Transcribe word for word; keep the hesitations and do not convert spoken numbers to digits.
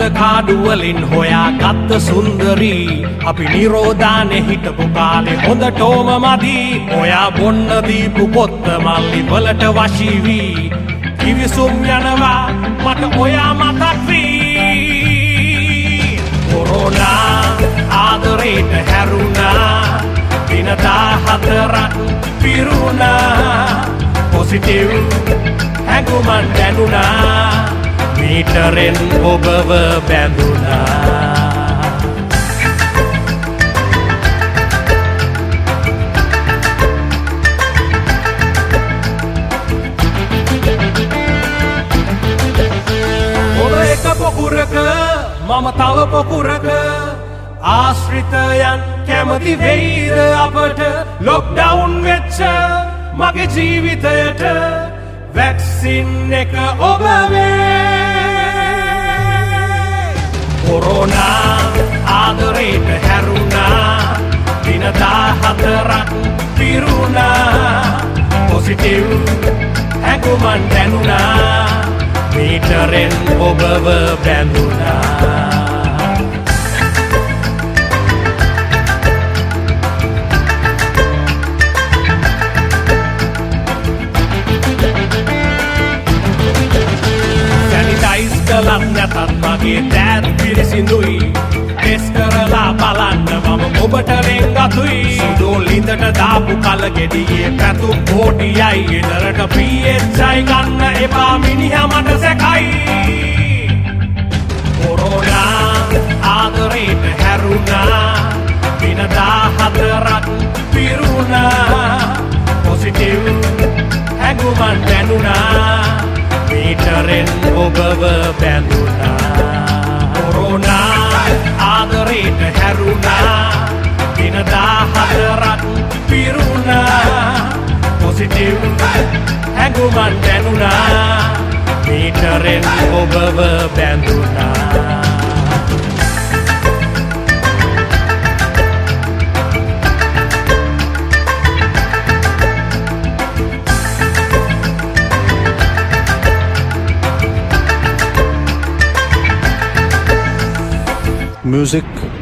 කාඩු වලින් හොයා ගත්ත සුන්දරී අපි නිරෝධානේ හිටපු කාලේ හොඳටම මදි ඔයා බොන්න දීපු පොත්ත මල්ලි වලට වශී වී කිවිසුම් යනවා මට ඔයා මතක් වී කොරෝනා ආදරේට හැරුණා දින දහහතරක් පිරුණා පොසිටිව් හැඟුමන් දැනුණා මීටරෙන් ඔබව බැඳුණා ඔබ එක පොකුරක මම තව පොකුරක ආශ්‍රිතයන් කැමති වෙයිද අපට ලොක්ඩවුන් වෙච්ච මගේ ජීවිතයට වැක්සින් එක ඔබ වේ කොරෝනා ආදරේට හැරුණා දින දහහතරක් පිරුණා පොසිටිව් හැඟුමන් දැනුණා මීටරෙන් ඔබව බැඳුණා කලක් නැතත් මගේ දෑත් පිරිසිදුයි ටෙස් කරලා බලන්න මම ඔබට රෙංගතුයි සුදෝ ලිඳට දාපු කලගෙඩියේ පැතුම් කෝටියයි ගෙදරට පී එච් අයි ගන්න එපා මිනිහා මට සැකයි කොරෝනා ආදරේට හැරුණා දින දහහතරක් පිරුණා පොසිටිව් හැඟුමන් දැනුණා මීටරෙන් ඔබව බැඳුණා කොරෝනා ආදරේට හැරුණා දින දහහතරක් පිරුණා පොසිටිව් හැඟුමන් දැනුණා මීටරෙන් ඔබව බැඳුණා Music